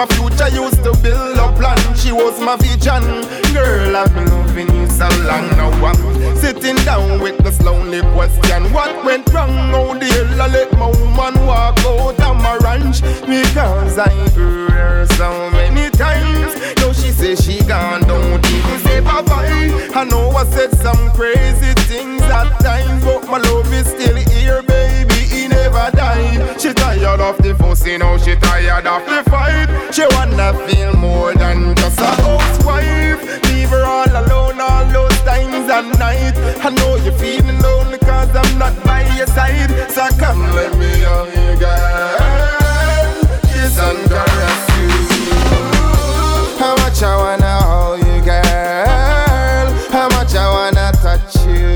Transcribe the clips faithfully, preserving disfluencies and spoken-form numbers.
my future used to build a plan. She was my vision. Girl, I've been loving you so long now. I'm sitting down with this lonely question. What went wrong? How the hell I let my woman walk out of my ranch? Because I heard her so many times. Now she says she gone, don't even say bye-bye. I know I said some crazy things at times, but my love is still here, baby, he never died. She tired of the fussy, now she tired of the fight. She wanna feel more than just a housewife. Leave her all alone all those times and night. I know you're feeling lonely cause I'm not by your side. So come let me hold you, girl, kiss and caress you. How much I wanna hold you, girl, how much I wanna touch you,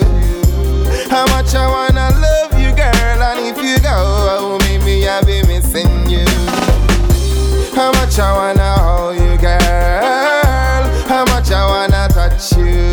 how much I wanna love you, girl. And if you go, oh, maybe I'll be missing you. How much I wanna hold you, girl, how much I wanna touch you,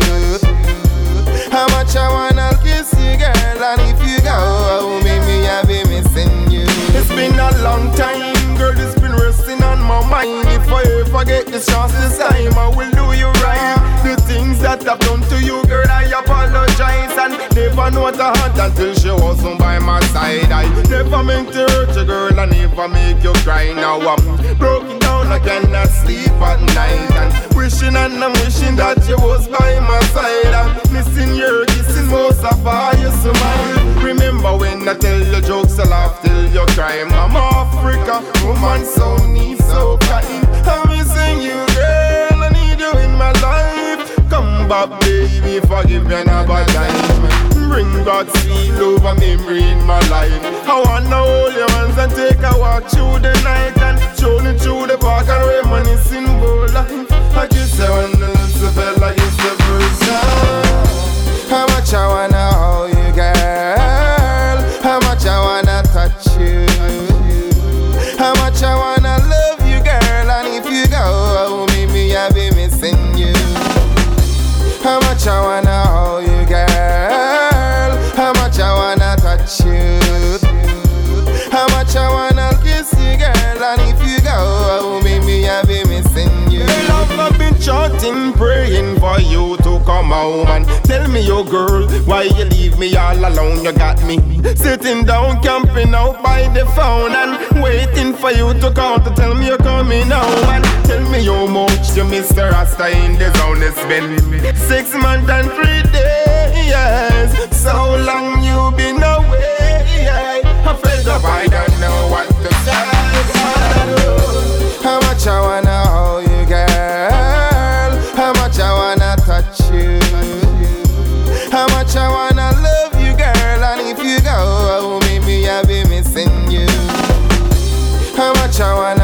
how much I wanna kiss you, girl. And if you go, oh, maybe I'll be missing you. It's been a long time, girl, it's been resting on my mind. If I ever get this chance this time, I will do you right. The things that I've done to you, girl, I apologize. And never know what I had until she wasn't by my side. I never meant to hurt you, girl, I never make you cry. Now I'm broken down, I cannot sleep at night. And wishing and I'm wishing that you was by my side. I'm missing your kissing, most of all your smile. Remember when I tell you jokes, I laugh till you cry. I'm Africa, woman so neat, so kind. I'm missing you, girl, I need you in my life. Come back, baby, forgive me another time. Bring back sweet love and memory in my life. I wanna hold your hands and take a walk through the night and show me through the park and reminiscing about life. I guess I wanna lose felt like it's the first time. How much I wanna hold you, girl, how much I wanna touch you, how much I wanna love you, girl. And if you go, oh, maybe I'll be missing you. How much I wanna hold you, girl, how much I wanna touch you, how much I wanna kiss you, girl. And if you go, oh, maybe I'll be missing you. Girl, I've been chanting, praying for you to come home and tell me, your girl, why you leave me all alone? You got me sitting down, camping out by the phone and waiting for you to call to tell me you're coming home. And tell me how much you miss the Rasta in the zone. It's been six months and three days. So long you been away. I felt up, I don't know what to say. How much I wanna hold you, girl, how much I wanna touch you, how much I wanna love you, girl. And if you go, oh, maybe I'll be missing you. How much I wanna